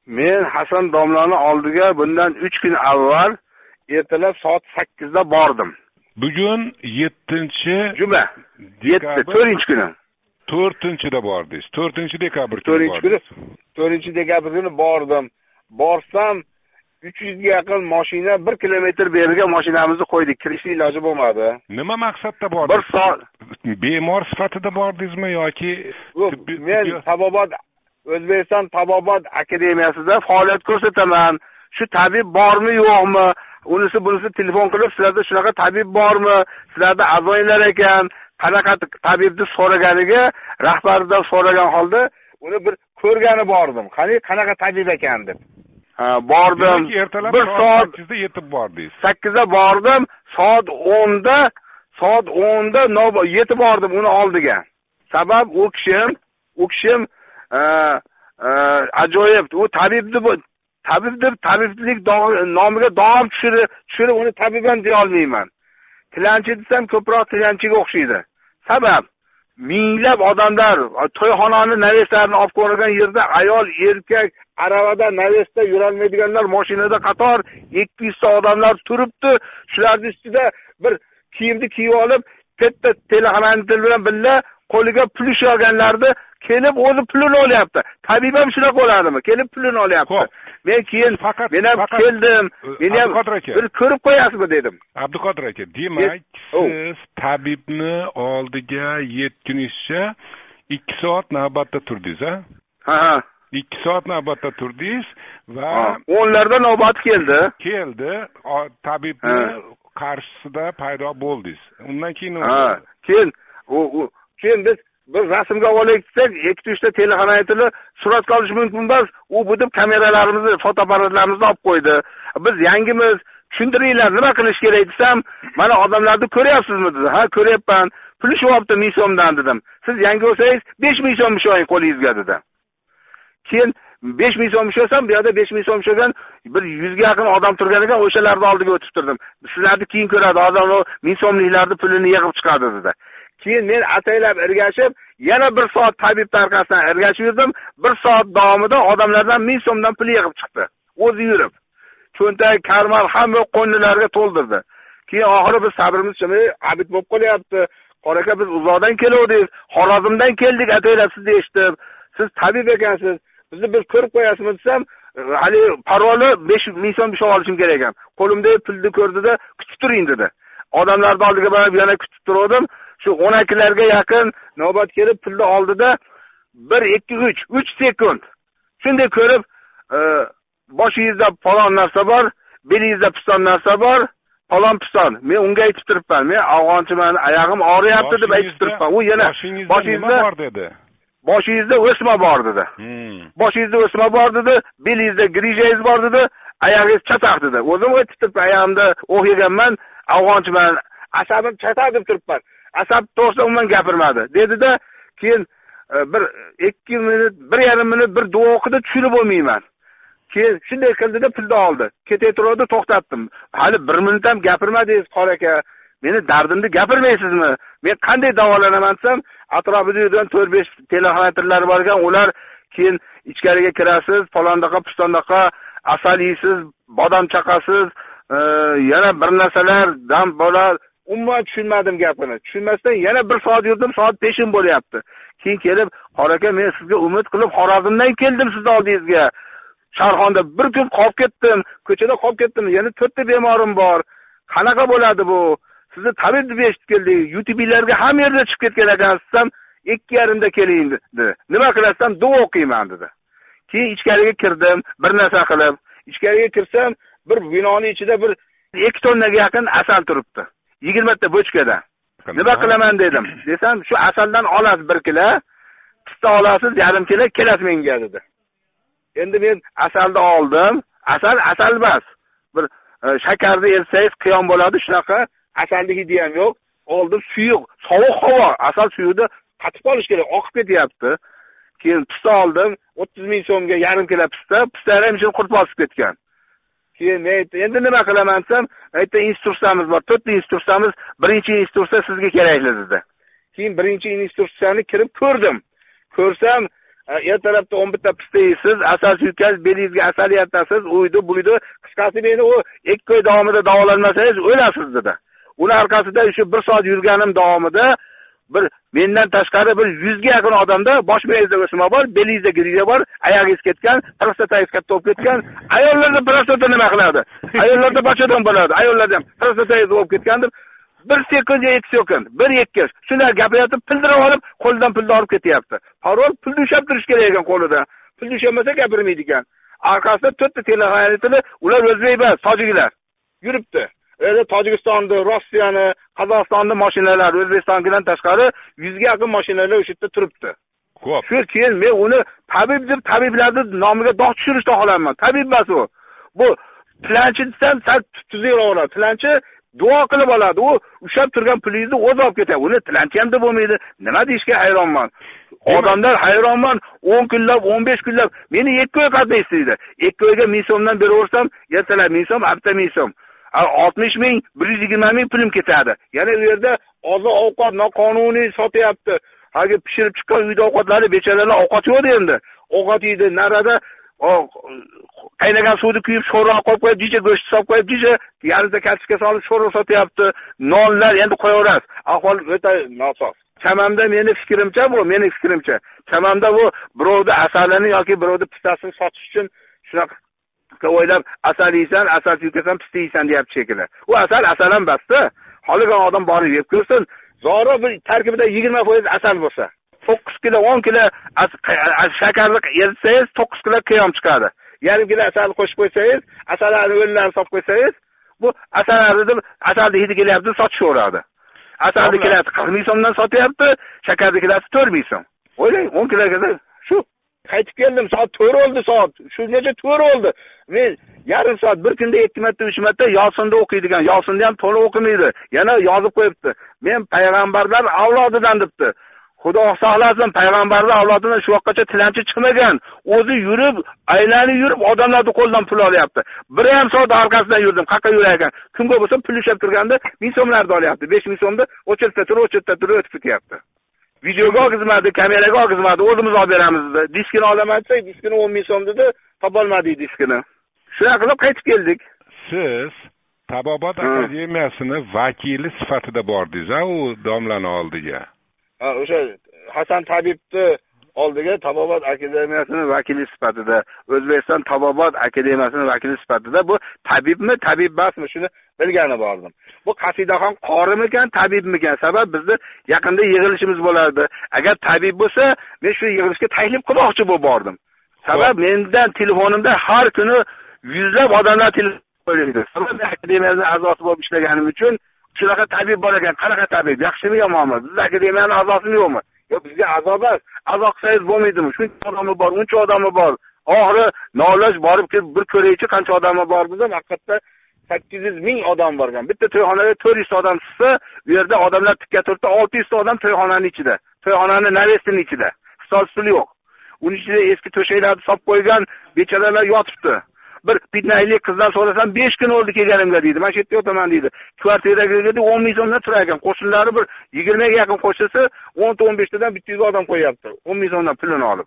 Men Hasan domlani oldiga bundan 3 kun avval ertalab soat 8da bordim. Bugun 7-juma. 4-kuni. 4-da bordingiz. 4-dekabr kuni. 4-dekabr kuni bordim. Borsam 300 ga yaqin mashina 1 kilometr beriga mashinamizni qo'ydik. Kirishning iloji bo'lmadi. Nima maqsadda bordingiz? 1 soat bemor sifatida bordingizmi yoki men Tabobat O'zbekiston Tabobat akademiyasida faoliyat ko'rsataman. Shu tabib bormi yo'qmi? Unisi bunisi telefon qilib, sizlarda shunaqa tabib bormi? Sizlarda a'zolar ekan, qanaqa tabibni so'raganiga rahbaridan so'ragan holda uni bir ko'rgani bordim. Qanaqa tabib ekan deb. Bordim. Bir soat 8da yetib bordingiz. 8da bordim, soat 10da yetib bordim uni oldiga. Sabab u kishim ajoyib. U tabiblik nomiga dom tushirib uni tabiban deya olmayman. Tilanchi desam ko'proq tilanchiga o'xshaydi. Sabab minglab odamlar to'yxonani navestlarini olib ko'rgan yerda ayol, erkak aravada navesta yurolmaydiganlar mashinada qator 200 ta odamlar turibdi. Shularning ustida bir kiyimni kiyib olib, katta telefonani bilan birga qo'liga pul olganlarni kelib o'zi pulini olyapti. Tabib ham shunaqa bo'ladimi? Kelib pulini olyapti. Men keyin men ham keldim. Men ham bir ko'rib qo'yasizmi dedim. Abduqodir aka, demak, siz tabibni oldiga yetgunizcha 2 soat navbatda turdingiz, ha? Ha. 2 soat navbatda turdingiz va 10larda navbat keldi. Tabibni qarshisida paydo bo'ldingiz. Undan keyin keyin biz bir rasmga olaylik desak, 2-3 ta telefon aytilib suratga olish mumkin emas. U bu deb kameralarimizni, fotoapparatlarimizni olib qo'ydi. Biz yangimiz, tushuntiringlar, nima qilish kerak desam, mana odamlarni ko'ryapsizmi dedi. Ha, ko'ryapman. Pul shuapti 1000 so'mdan dedim. Siz yangi bo'lsangiz 5000 so'm sho'ying qo'lingizga dedi. Keyin 5000 so'm sho'sam, bu yerda 5000 so'm sho'gan bir 100 ga yaqin odam turgan ekan, o'shalarni oldiga o'tib turdim. Sizlarni keyin ko'radi, odam o 1000 so'mliklarni pulini yig'ib chiqadi dedi. Keyin men ataylab ergashib, yana 1 soat tabib tarqasidan ergashib yurdim. 1 soat davomida odamlardan 1000 so'mdan pul yig'ib chiqdi. O'zi yurib. Cho'ntak, karmar hamma qo'ynilarga to'ldirdi. Keyin oxiri biz sabrimiz chimay, abid bo'lib qolyapti. Qoraka biz uzoqdan keluvdik, Xorazmdan keldik ataylab sizni eshitib. Siz tabib ekansiz. Bizni bir ko'rib qo'yasizmi desam, hali parvoli 5000 so'm ish olishim kerak ekan. Qo'limdagi pulni ko'rdida, kutib turing dedi. Odamlarning oldiga borib yana kutib turdim. Shu 12larga yaqin navbat kelib pulni oldida 1 2 3 sekund. Shunday ko'rib, boshingizda falon narsa bor, belingizda piston narsa bor, falon piston. Men unga aytib turibman. Men afg'onchiman, oyog'im og'riyapti deb aytib turibman. U yana boshingizda bor dedi. Boshingizda o'sma bor dedi. Boshingizda o'sma bor dedi, belingizda grijangiz bor dedi, oyog'ingiz chataq dedi. O'zim aytib turibman, oyog'imda o'q yeganman, afg'onchiman, asabim chataq deb turibman. Asab to'g'risida umuman gapirmadi. Dedi-da, keyin bir 2 minut, 1,5 minut bir duo o'qidi, tushunib bo'lmayman. Keyin shunday qildi-da pulni oldi. Ketay turdi, to'xtatdim. Hali 1 minut ham gapirmadingiz, qor aka. Meni dardimni gapirmaysizmi? Men qanday davolanaman desam, atrofida yurgan 4-5 telefonlarlar bor ekan, ular keyin ichkariga kirasiz, falondaqa, pistondaqa, asal yeysiz, bodom chaqasiz, yana bir narsalar, dam bo'lar. Umuman tushunmadim gapini. Tushunmasdan yana 1 soat yurdim, soat 5 bo'lyapti. Keyin kelib, "Qor aka, men sizga umid qilib Xorazmdan keldim sizni oldingizga. Sharxonda bir kun qolib ketdim, ko'chada qolib ketdim. Yana 4 ta bemorim bor. Qanaqa bo'ladi bu? Sizni tabib deb eshitib keldik. YouTube'larga hamma yerda chiqib ketgan ekansiz, 2:30 da keling dedi. Nima qilasam, duo o'qiyman dedi. Keyin ichkariga kirdim, bir narsa qilib. Ichkariga kirsam, bir binoning ichida bir 2 tonnaga yaqin asal turibdi. 20 ta bochkada. Nima qilaman dedim. Desam, shu asaldan olasiz 1 kilo, pista olasiz 1/2 kilo, kelasiz menga dedi. Endi men asalni oldim. Asal emas. Bir shakarni ersangiz qiyon bo'ladi, shunaqa asalni hidi ham yo'q. Oldim, suyuq, sovuq havo, asal suyuqda qatib qolish kerak, oqib ketyapti. Keyin pista oldim, 30 ming so'mga 1/2 kilo pista, pistalar ham shuni qurib bosib ketgan. Keyin men endi nima qilaman desam, aytdi instruksiyamiz bor. 4 ta instruksiyamiz, birinchi instruksiya sizga kerakli dedi. Keyin birinchi instruksiyani kirib ko'rdim. Ko'rsam, ertalabda 11 ta pista yeysiz, asal suykansiz, belingizga asal yatasiz, uydi, buydi. Qisqasi meni u 2 oy davomida davolanmasangiz o'lasiz dedi. Uni orqasida shu 1 soat yurganim davomida mendan tashqari bir 100 ga yaqin odamda bosh miyangizda o'sma bor, belingizda griza bor, oyog'ingiz ketgan, prostatangiz katta bo'lib ketgan. Ayollarda prostata nima qiladi? Ayollarda bachadan bo'ladi. Ayollarda ham prostatangiz bo'lib ketgan deb 1 sekund, 2 sekund, 1-2 shular gapirayotib, pildirib olib, qo'ldan pulni olib ketyapti. Parol pulni ushlab turish kerak ekan qo'lida. Pulni ushlmasa gapirmaydi ekan. Orqasida 4 ta telefonlar, ular o'zbek emas, tojiklar yuribdi. Tojikistonni, Rossiyani, Qozog'istonni mashinalari, O'zbekistondan tashqari 100 ga yaqin mashinalar o'sha yerda turibdi. Xo'p. Shu keyin men uni tabib deb tabiblarning nomiga dog' tushirishni xohlamayman. Tabib emas u. Bu tilanchi desam, sal tuzukroq bo'ladi. Tilanchi duo qilib oladi. U ushlab turgan pulingizni o'zi olib ketadi. Uni tilanchi ham deb bo'lmaydi. Nima deyishga hayronman. Odamlar hayronman. 10 kunlab, 15 kunlab meni 2 oy qatnay istaydi. 2 oyga 1000 so'mdan beraversam, ertalab 1000 so'm, hafta 1000 so'm. 60 ming, 120 ming pulim ketadi. Yana u yerda oziq ovqat noqonuniy sotyapti. Hagi pishirib chiqqan uyda ovqatlari bechalarlar ovqat yo'q endi. Ovqat yeydi, narada qaynagan suvni kuyib sho'rva qo'yib qo'yib, jicha go'sht solib qo'yib, jicha yarimta kartoshka solib sho'rva sotyapti. Nonlar endi qo'yaverasiz. Ahvol o'ta nosoz. Chamamda meni fikrimcha, chamamda bu birovda asalini yoki birovda pistasini sotish uchun shunaqa o'ylab asal yeysan, asal suykasan, pista yeysan deyapti shekilli. U asal ham basta. Holigan odam borib yeb ko'rsin. Zoro bir tarkibida 20% asal bo'lsa, 9 kilo, 10 kilo shakarli eritsangiz 9 kilo qiyom chiqadi. Yarim kilo asal qo'shib qo'ysangiz, asallarni o'rnlarni solib qo'ysangiz, bu asalni hidi kelyapti, sotishaveradi. Asalni kilosi 40 ming so'mdan sotyapti, shakarni kilosi 4 ming so'm. O'ylang, 10 kiloga shu qaytib keldim, soat 4 oldi soat. Shungacha 4 oldi. Men yarim soat, bir kunda 2 marta, 3 marta Yosinda o'qiydigan. Yosinda ham to'liq o'qimaydi. Yana yozib qo'yibdi. Men payg'ambarlar avlodidan debdi. Xudo saqlasin, payg'ambarlar avlodidan shu vaqtgacha tilanchi chiqmagan. O'zi yurib, aylanib yurib odamlarning qo'ldan pul olyapti. 1,5 soat orqasidan yurdim. Qayerga yurar ekan? Kimga bo'lsa pul ushlab turganda 1000 so'mlarni olyapti. 5000 so'mni o'chirta turib o'tib ketyapti. Videoga olgizmadi, kameraga olgizmadi, o'zimiz olib beramiz dedi. Diskini olaman desak, diskini 10 ming so'm dedi, topolmadik diskini. Shunaqa qilib qaytib keldik. Siz Tabobat akademiyasini vakili sifatida bordingiz, u domlani oldiga. O'sha Hasan tabibni oldiga Tabobat akademiyasini vakili sifatida, O'zbekiston Tabobat akademiyasini vakili sifatida. Bu tabibmi, tabib emasmi, shuni bilgani bordim. Bu Qasidaxon qorimikan, tabibmikan? Sabab bizni yaqinda yig'ilishimiz bo'lardi. Agar tabib bo'lsa, men shu yig'ilishga taklif qilmoqchi bo'lib bordim. Sabab mendan telefonimda har kuni yuzlab odamlar telefon qo'yadi. Sabab akademiyaning a'zosi bo'lib ishlaganim uchun shunaqa tabib bor ekan. Qanaqa tabib? Yaxshimi, yomonmi? Biz akademiyaning a'zosimi yo'qmi? Yo'q, bizga a'zo emas. A'zo qilsangiz bo'lmaydimi? Shuncha odami bor, uncha odami bor. Oxiri nolaj borib kelib bir ko'raychi qancha odami bor bizda. Haqiqatda 800 ming odam borgan. Bitta to'yxonaga 400 odam chiqsa, bu yerda odamlar tikka turibdi, 600 odam to'yxonaning ichida. To'yxonaning naresining ichida. Stol yo'q. Uning ichida eski to'shaklarni solib qo'ygan bechoralar yotibdi. Bir pitnaylik qizdan so'rasam 5 kun oldi kelganimga deydi. Men shu yerda o'taman deydi. Kvartiraga 10 ming so'mdan turar ekan. Qo'shnilari bir 20 ga yaqin qo'shilsa, 10-15 tadan bitta 100 odam qo'yapti. 10 ming so'mdan pulini olib.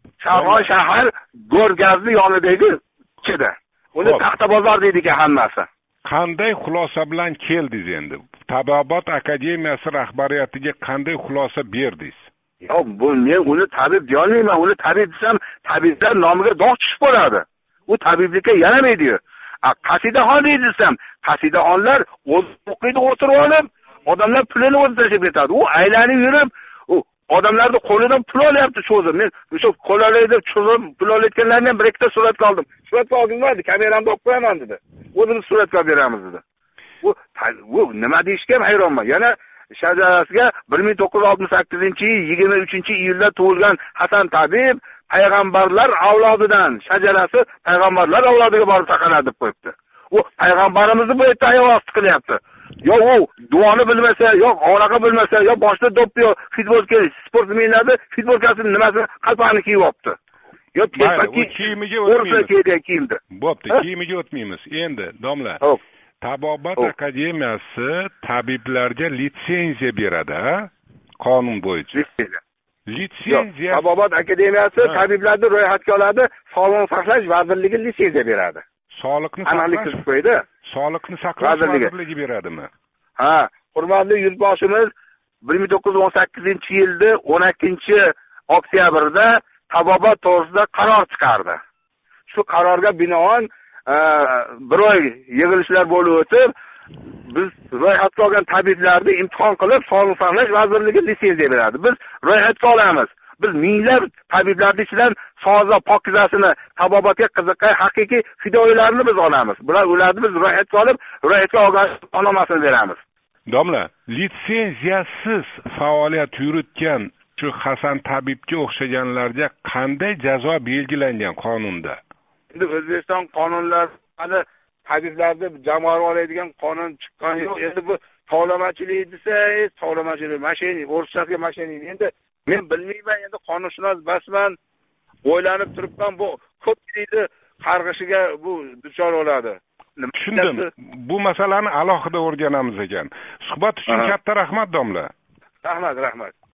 Shahar Go'rgazni yonidagi ichida. Uni Taxta bozor deydi-ku hammasi. Qanday xulosa bilan keldingiz endi? Tabobat akademiyasi rahbariyatiga qanday xulosa berdingiz? Yo'q, bu men uni tabib deya olmayman. Uni tabib desam, tabiblar nomiga dog' tushib qoladi. U tabiblikka yaramaydi. Qasidaxon desam, qasidaxonlar o'zi o'qiydi, o'tirib olib, odamlar pulini o'zi tashlab ketadi. U aylanib yurib, odamlarning qo'lidan pul olyapti cho'zib. Men o'sha qo'lalayda cho'zib pul olayotganlarni ham bir ikkita suratga oldim. Suratga olgizmadi, kameramni olib qo'yaman dedi. O'zimiz suratga beramiz dedi. Bu nima deyishga ham hayronman. Yana shajarasiga 1968-yil 23-iyulda tug'ilgan Hasan tabib payg'ambarlar avlodidan, shajarasi payg'ambarlar avlodiga borib taqaladi deb qo'yibdi. U payg'ambarimizni bu yerda ayoq qilyapti. Yo'q, u duoni bilmasa, yo'q, oraqa bilmasa, yo'q, boshida do'ppi, yo'q, futbolka, sportmenlarni futbolkasini nimasi qalpaqni kiyib olibdi. Yo'q, kiyimiga o'tmaymiz. Bo'pti, kiyimiga o'tmaymiz. Endi, domla. Tabobat akademiyasi tabiblarga litsenziya beradi, qonun bo'yicha. litsenziya Tabobat akademiyasi tabiblarni ro'yxatga oladi, Sog'liqni saqlash vazirligi litsenziya beradi. Sog'liqni aniqlik saqlash kiritib qo'ydi. Sog'liqni saqlash vazirligi beradimi? Ha, hurmatli yurtboshimiz 1918-yilda 12-oktyabrda tabobat to'g'risida qaror chiqardi. Shu qarorga binoan bir oy yig'ilishlar bo'lib o'tib, biz ro'yxatga olgan tabiblarni imtihon qilib, Sog'liqni saqlash vazirligi litsenziya beradi. Biz ro'yxatga olamiz. Biz minglab tabiblarning ichidan soza pokizasini tabobatga qiziqqan haqiqiy fidoyilarni biz olamiz. Ularni biz ro'yxatga olib, ro'yxatga olgan onomasini beramiz. Domla, litsenziyasiz faoliyat yuritgan shu Hasan tabibga o'xshaganlarga qanday jazo belgilangan qonunda? Endi O'zbekiston qonunlari hali tabiblarni jamg'arib oladigan qonun chiqqan yo'q. Endi bu tovlamachilik desangiz, tovlamachilik, mashining, o'rishlarga mashining. Endi men bilmayman, endi qonunshunos basman, o'ylanib turibman, bu ko'pchilikni qarg'ishiga bu duchor bo'ladi. Tushundim. Bu masalani alohida o'rganamiz ekan. Suhbat uchun katta rahmat, domla. Rahmat.